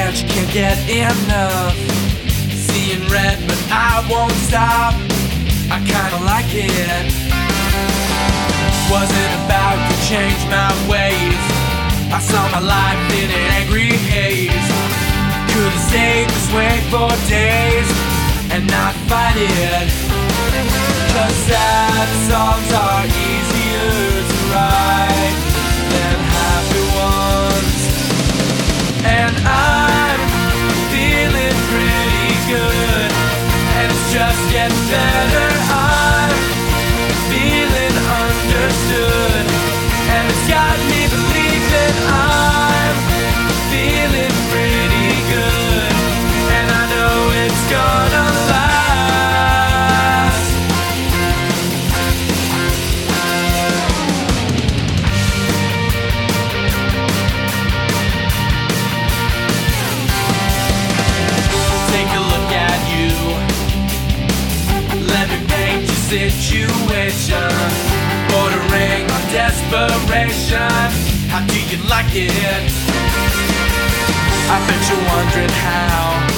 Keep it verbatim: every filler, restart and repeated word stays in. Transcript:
that you can't get enough. Seeing red, but I won't stop. I kinda like it. Wasn't about to change my ways. I saw my life in an angry haze. Could've stayed this way for days and not fight it. Cause sad songs are easier to write than happy ones. And I'm feeling pretty good, and it's just getting better. I'm feeling understood, and it's got me believing I'm feeling pretty good, and I know it's gonna last. Take a look at you. Let me paint your situation, bordering on desperation. How do you like it? I bet you're wondering how